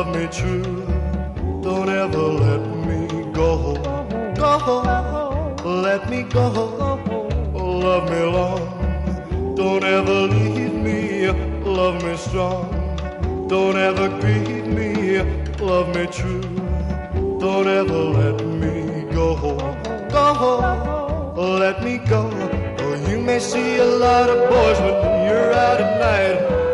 love me true. Don't ever let me go, let me go. Love me long, don't ever leave me. Love me strong, don't ever grieve me. Love me true, don't ever let me go, let me go. Oh, you may see a lot of boys when you're out at night,